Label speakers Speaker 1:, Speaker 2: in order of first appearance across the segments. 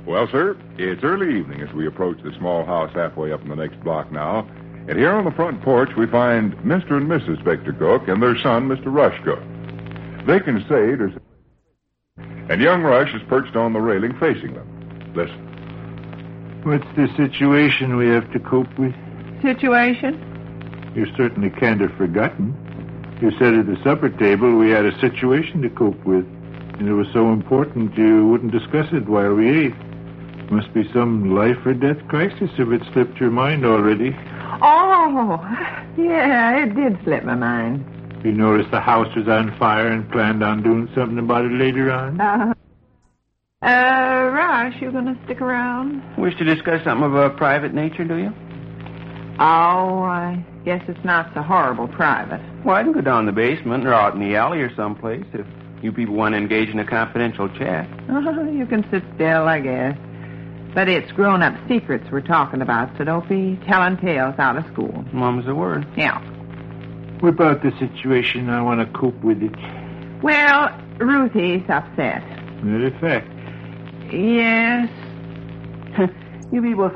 Speaker 1: Well, sir, it's early evening as we approach the small house halfway up in the next block now. And here on the front porch, we find Mr. and Mrs. Victor Cook and their son, Mr. Rush Cook. They can say there's... And young Rush is perched on the railing facing them. Listen.
Speaker 2: What's the situation we have to cope with?
Speaker 3: Situation?
Speaker 2: You certainly can't have forgotten. You said at the supper table we had a situation to cope with. And it was so important you wouldn't discuss it while we ate. Must be some life or death crisis if it slipped your mind already.
Speaker 3: Oh, yeah, it did slip my mind.
Speaker 2: You noticed the house was on fire and planned on doing something about it later on?
Speaker 3: Rush, you gonna stick around?
Speaker 4: Wish to discuss something of a private nature, do you?
Speaker 3: Oh, I guess it's not so horrible private.
Speaker 4: Well, I can go down the basement or out in the alley or someplace if you people want to engage in a confidential chat.
Speaker 3: You can sit still, I guess. But it's grown-up secrets we're talking about, so don't be telling tales out of school.
Speaker 4: Mum's the word.
Speaker 3: Yeah.
Speaker 2: What about the situation? I want to cope with it.
Speaker 3: Well, Ruthie's upset.
Speaker 2: Matter of fact.
Speaker 3: Yes.
Speaker 4: You people...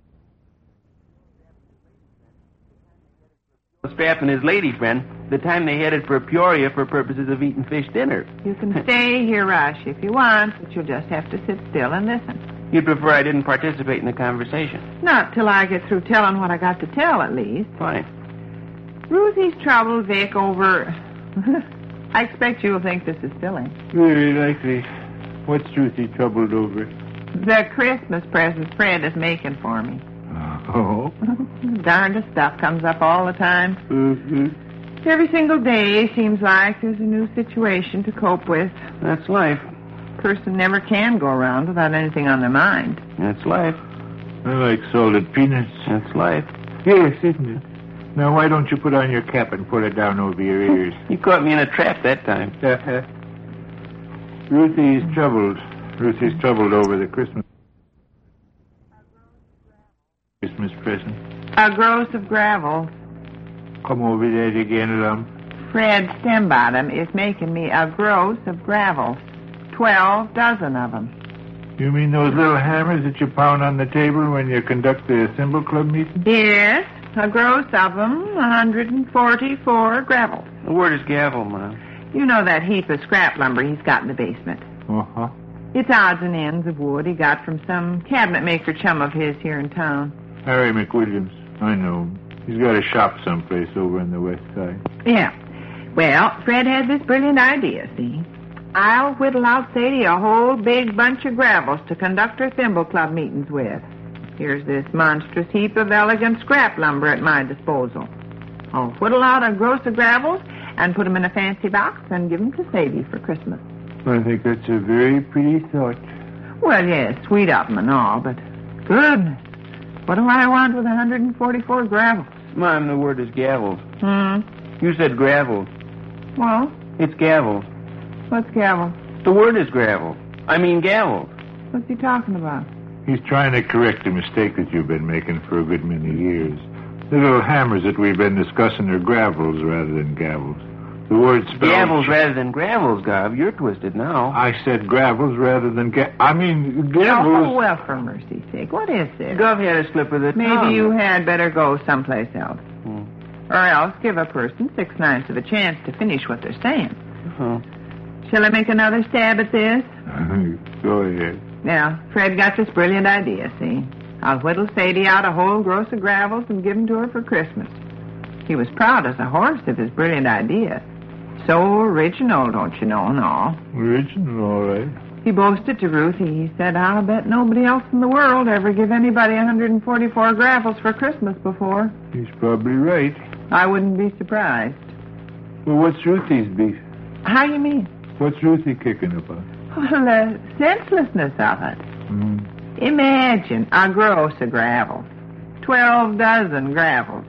Speaker 4: Strap and his lady friend, the time they headed for Peoria for purposes of eating fish dinner.
Speaker 3: You can stay here, Rush, if you want, but you'll just have to sit still and listen.
Speaker 4: You'd prefer I didn't participate in the conversation?
Speaker 3: Not till I get through telling what I got to tell, at least.
Speaker 4: Fine.
Speaker 3: Ruthie's troubled Vic over... I expect you'll think this is silly.
Speaker 2: Very likely. What's Ruthie troubled over?
Speaker 3: The Christmas presents Fred is making for me.
Speaker 2: Oh?
Speaker 3: Darndest stuff comes up all the time.
Speaker 2: Mm-hmm.
Speaker 3: Every single day seems like there's a new situation to cope with.
Speaker 4: That's life.
Speaker 3: Person never can go around without anything on their mind.
Speaker 4: That's life.
Speaker 2: I like salted peanuts.
Speaker 4: That's life.
Speaker 2: Yes, isn't it? Now, why don't you put on your cap and pull it down over your ears?
Speaker 4: You caught me in a trap that time.
Speaker 2: Ruthie's troubled. Ruthie's troubled over the Christmas present.
Speaker 3: A gross of gravel.
Speaker 2: Come over that again, Lum.
Speaker 3: Fred Stembottom is making me a gross of gravel. 12 dozen of them.
Speaker 2: You mean those little hammers that you pound on the table when you conduct the Thimble Club meeting?
Speaker 3: Yes, a gross of them, 144 gravels.
Speaker 4: The word is gavel, Mom.
Speaker 3: You know that heap of scrap lumber he's got in the basement.
Speaker 2: Uh-huh.
Speaker 3: It's odds and ends of wood he got from some cabinet maker chum of his here in town.
Speaker 2: Harry McWilliams. I know him. He's got a shop someplace over on the west side.
Speaker 3: Yeah. Well, Fred had this brilliant idea, see? I'll whittle out Sadie a whole big bunch of gravels to conduct her Thimble Club meetings with. Here's this monstrous heap of elegant scrap lumber at my disposal. I'll whittle out a gross of gravels and put them in a fancy box and give them to Sadie for Christmas.
Speaker 2: I think that's a very pretty thought.
Speaker 3: Well, yes, sweet of them and all, but goodness, what do I want with 144 gravels?
Speaker 4: Mom, the word is gavel.
Speaker 3: Hmm?
Speaker 4: You said gravel.
Speaker 3: Well?
Speaker 4: It's gavel.
Speaker 3: What's gavel?
Speaker 4: The word is gravel. I mean gavel.
Speaker 3: What's he talking about?
Speaker 2: He's trying to correct a mistake that you've been making for a good many years. The little hammers that we've been discussing are gravels rather than gavels. The word spelled...
Speaker 4: Gavels rather than gravels, Gov. You're twisted now.
Speaker 2: I said gravels rather than gavels.
Speaker 3: Oh, well, for mercy's sake, what is this?
Speaker 4: Gov had a slip of the tongue.
Speaker 3: Maybe you had better go someplace else. Or else give a person 6/9 of a chance to finish what they're saying. Shall I make another stab at this?
Speaker 2: Go ahead.
Speaker 3: Now, Fred got this brilliant idea, see? I'll whittle Sadie out a whole gross of gravels and give them to her for Christmas. He was proud as a horse of his brilliant idea. So original, don't you know, and all.
Speaker 2: Original, all right.
Speaker 3: He boasted to Ruthie. He said, I'll bet nobody else in the world ever give anybody 144 gravels for Christmas before.
Speaker 2: He's probably right.
Speaker 3: I wouldn't be surprised.
Speaker 2: Well, what's Ruthie's beef?
Speaker 3: How you mean?
Speaker 2: What's Ruthie kicking about?
Speaker 3: Well, the senselessness of it. Imagine a gross of gravel. 12 dozen gravels.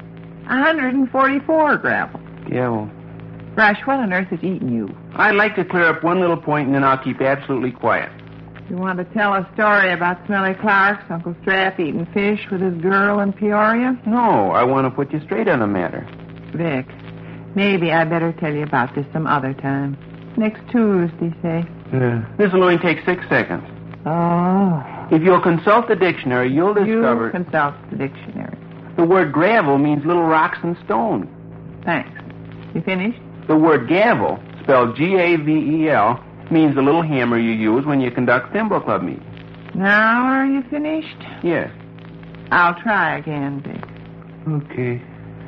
Speaker 3: 144 gravels.
Speaker 4: Gavel.
Speaker 3: Rush, what on earth is eating you?
Speaker 4: I'd like to clear up one little point, and then I'll keep absolutely quiet.
Speaker 3: You want to tell a story about Smelly Clark's Uncle Strap eating fish with his girl in Peoria?
Speaker 4: No, I want to put you straight on the matter.
Speaker 3: Vic, maybe I better tell you about this some other time. Next Tuesday, say.
Speaker 4: This will only take 6 seconds.
Speaker 3: Oh.
Speaker 4: If you'll consult the dictionary, you'll discover...
Speaker 3: You consult the dictionary.
Speaker 4: The word gravel means little rocks and stones.
Speaker 3: Thanks. You finished?
Speaker 4: The word gavel, spelled G-A-V-E-L, means the little hammer you use when you conduct Thimble Club meetings.
Speaker 3: Now are you finished?
Speaker 4: Yes.
Speaker 3: I'll try again, Dick.
Speaker 2: Okay.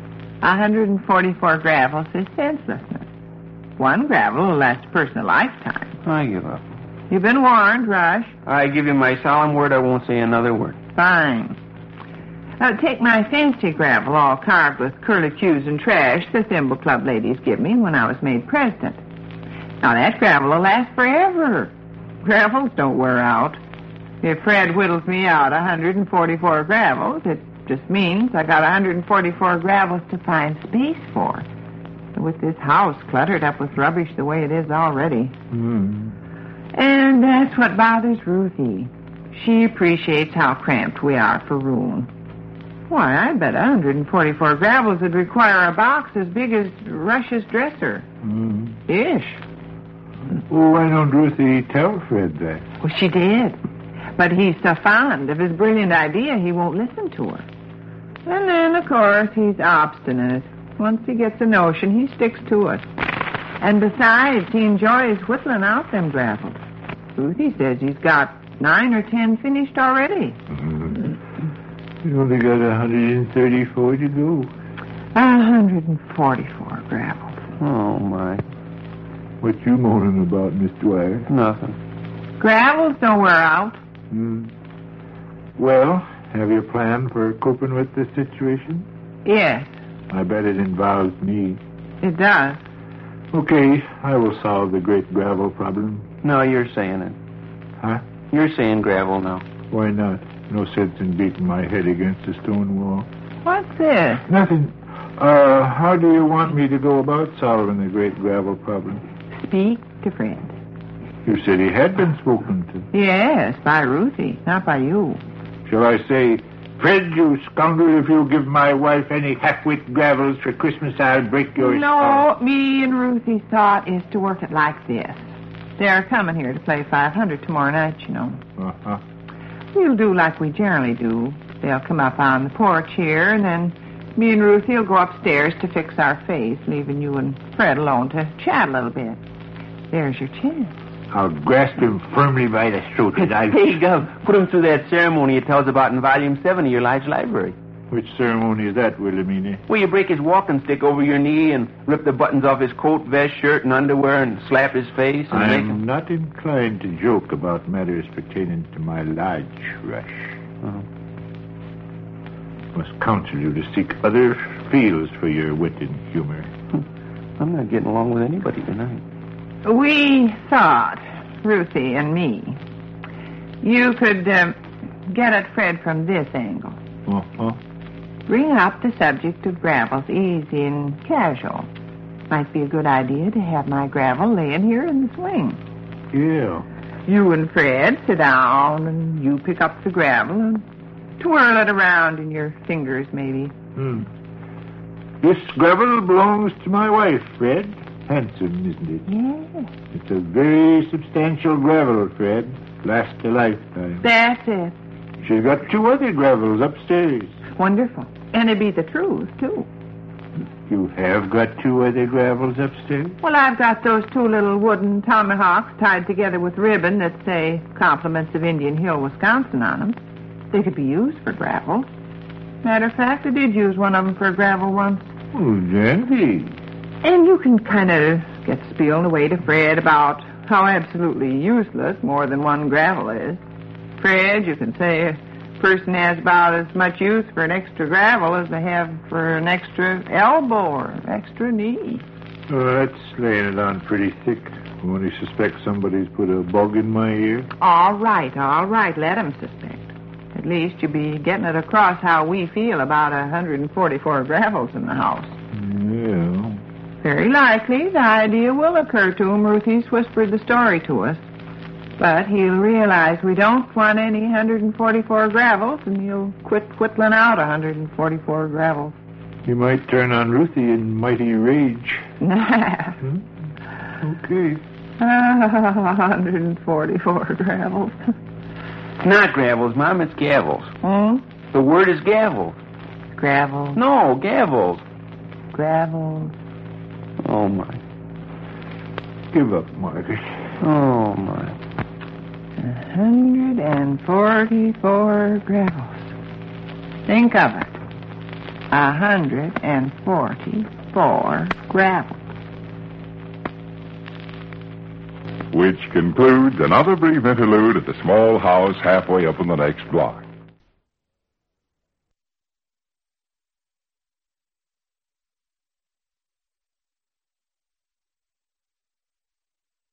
Speaker 3: 144 gravels is senselessness. One gravel will last a person a lifetime.
Speaker 4: I give up.
Speaker 3: You've been warned, Rush.
Speaker 4: I give you my solemn word I won't say another word.
Speaker 3: Fine. Take my fancy gravel, all carved with curlicues and trash the Thimble Club ladies give me when I was made president. Now, that gravel will last forever. Gravels don't wear out. If Fred whittles me out 144 gravels, it just means I got 144 gravels to find space for. With this house cluttered up with rubbish the way it is already. And that's what bothers Ruthie. She appreciates how cramped we are for room. Why, I bet 144 gravels would require a box as big as Rush's dresser. Ish.
Speaker 2: Well, why don't Ruthie tell Fred that?
Speaker 3: Well, she did. But he's so fond of his brilliant idea, he won't listen to her. And then, of course, he's obstinate. Once he gets a notion, he sticks to it. And besides, he enjoys whittling out them gravels. Ruthie says he's got 9 or 10 finished already.
Speaker 2: You only got 134 to go.
Speaker 3: 144 gravels.
Speaker 4: Oh, my.
Speaker 2: What you moaning about, Miss Dwyer?
Speaker 4: Nothing.
Speaker 3: Gravels don't wear out.
Speaker 2: Well, have you a plan for coping with this situation?
Speaker 3: Yes,
Speaker 2: I bet it involves me.
Speaker 3: it does.
Speaker 2: Okay, I will solve the great gravel problem.
Speaker 4: No, you're saying it.
Speaker 2: Huh?
Speaker 4: You're saying gravel now.
Speaker 2: Why not? No sense in beating my head against a stone wall.
Speaker 3: What's this?
Speaker 2: Nothing. How do you want me to go about solving the great gravel problem?
Speaker 3: Speak to Fred.
Speaker 2: You said he had been spoken to.
Speaker 3: Yes, by Ruthie, not by you.
Speaker 2: Shall I say, Fred, you scoundrel, if you give my wife any half-wit gravels for Christmas, I'll break your
Speaker 3: No, me and Ruthie's thought is to work it like this. They're coming here to play 500 tomorrow night, you know.
Speaker 2: Uh-huh.
Speaker 3: We'll do like we generally do. They'll come up on the porch here, and then me and Ruthie will go upstairs to fix our face, leaving you and Fred alone to chat a little bit. There's your chance.
Speaker 2: I'll grasp him firmly by the throat and I'll...
Speaker 4: Hey, Gov, put him through that ceremony it tells about in Volume 7 of your large library.
Speaker 2: Which ceremony is that, Wilhelmina?
Speaker 4: Where you break his walking stick over your knee and rip the buttons off his coat, vest, shirt, and underwear and slap his face and make him...
Speaker 2: I'm not inclined to joke about matters pertaining to my lodge, Rush. Must counsel you to seek other fields for your wit and humor.
Speaker 4: I'm not getting along with anybody tonight.
Speaker 3: We thought, Ruthie and me, you could get at Fred from this angle.
Speaker 2: Uh-huh.
Speaker 3: Bring up the subject of gravels easy and casual. Might be a good idea to have my gravel laying here in the swing.
Speaker 2: Yeah.
Speaker 3: You and Fred sit down and you pick up the gravel and twirl it around in your fingers, maybe.
Speaker 2: This gravel belongs to my wife, Fred. Handsome, isn't it?
Speaker 3: Yes.
Speaker 2: It's a very substantial gravel, Fred. Lasts a lifetime.
Speaker 3: That's it.
Speaker 2: She's got 2 other gravels upstairs.
Speaker 3: Wonderful. And it'd be the truth, too.
Speaker 2: You have got 2 other gravels upstairs?
Speaker 3: Well, I've got those 2 little wooden tomahawks tied together with ribbon that say Compliments of Indian Hill, Wisconsin on them. They could be used for gravel. Matter of fact, I did use one of them for gravel once.
Speaker 2: Oh, dandy.
Speaker 3: And you can kind of get spieling away to Fred about how absolutely useless more than one gravel is. Fred, you can say a person has about as much use for an extra gravel as they have for an extra elbow or extra knee.
Speaker 2: Oh, that's laying it on pretty thick. I only suspect somebody's put a bug in my ear.
Speaker 3: All right. Let them suspect. At least you'll be getting it across how we feel about 144 gravels in the house.
Speaker 2: Yeah.
Speaker 3: Very likely the idea will occur to him. Ruthie's whispered the story to us. But he'll realize we don't want any 144 gravels, and he'll quit whittling out 144 gravels.
Speaker 2: He might turn on Ruthie in mighty rage.
Speaker 3: Nah.
Speaker 2: Okay.
Speaker 3: 144 gravels.
Speaker 4: Not gravels, Mom. It's gavels. The word is gavels.
Speaker 3: Gravels.
Speaker 4: No, gavels.
Speaker 3: Gravels.
Speaker 4: Oh, my.
Speaker 2: Give up, Margaret.
Speaker 4: Oh, my.
Speaker 3: 144 gravels. Think of it. 144 gravels.
Speaker 1: Which concludes another brief interlude at the small house halfway up in the next block.